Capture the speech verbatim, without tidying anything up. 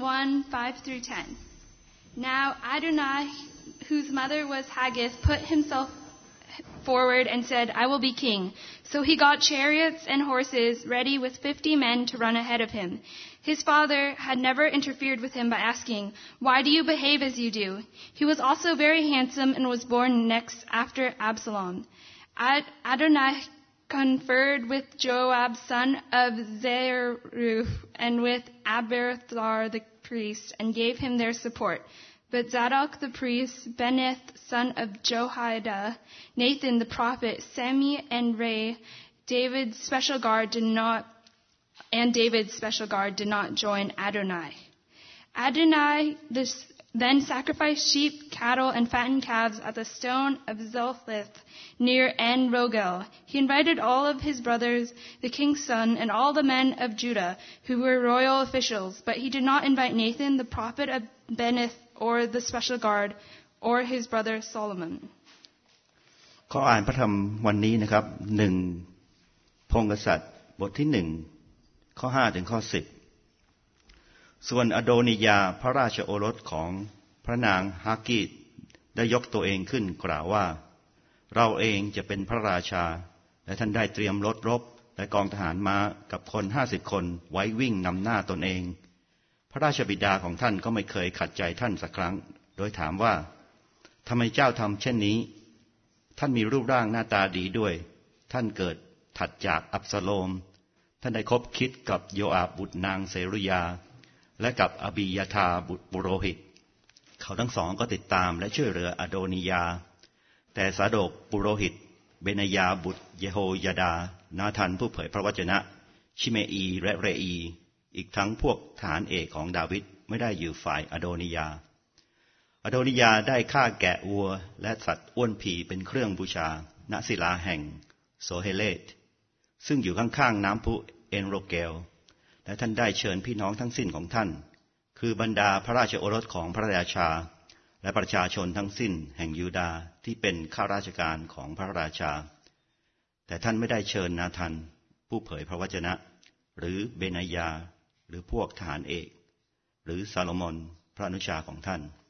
one, five through ten. Now Adonai, whose mother was Haggith, put himself forward and said, I will be king. So he got chariots and horses ready with fifty men to run ahead of him. His father had never interfered with him by asking, Why do you behave as you do? He was also very handsome and was born next after Absalom. Ad- Adonai conferred with Joab, son of Zeruiah, and with Abiathar the priest, and gave him their support. But Zadok the priest, Beneth, son of Jehoiada, Nathan the prophet, Semi and Ray, David's special guard did not, and David's special guard did not join Adonai. Adonai this, then sacrificed sheep, cattle, and fattened calves at the stone of Zelphith near En Rogel. He invited all of his brothers, the king's son, and all the men of Judah who were royal officials, but he did not invite Nathan, the prophet of Beneth, or the special guard, or his brother Solomon. ขออ่านพระธรรมวันนี้นะครับหนึ่งพงศ์กษัตริย์บทที่หนึ่งข้อห้าถึงข้อสิบส่วนอโดนิยาพระราชโอรสของพระนางฮากีตได้ยกตัวเองขึ้นกล่าวว่าเราเองจะเป็นพระราชาและท่านได้เตรียมรถรบและกองทหารม้ากับคนห้าสิบคนไว้วิ่งนำหน้าตนเองพระราชบิดาของท่านก็ไม่เคยขัดใจท่านสักครั้งโดยถามว่าทำไมเจ้าทำเช่นนี้ท่านมีรูปร่างหน้าตาดีด้วยท่านเกิดถัดจากอับซาโลมท่านได้คบคิดกับโยอาบบุตรนางเซรุยาและกับอบียาธาบุตรปุโรหิตเขาทั้งสองก็ติดตามและช่วยเหลืออโดนิยาแต่ซาโดกปุโรหิตเบนายาบุตรเยโฮยาดานาธันผู้เผยพระวจนะชิเมอีและเรอีอีกทั้งพวกทหารเอกของดาวิดไม่ได้อยู่ฝ่ายอโดนิยาอโดนิยาได้ฆ่าแกะวัวและสัตว์อ้วนผีเป็นเครื่องบูชาณศิลาแห่งโซเฮเลตซึ่งอยู่ข้างๆน้ำพุเอนโรเกลและท่านได้เชิญพี่น้องทั้งสิ้นของท่านคือบรรดาพระราชโอรสของพระราชาและประชาชนทั้งสิ้นแห่งยูดาห์ที่เป็นข้าราชการของพระราชาแต่ท่านไม่ได้เชิญนาธันผู้เผยพระวจนะหรือเบนายาหรือพวกทหารเอกหรือซาโลมอนพระอนุชาของท่าน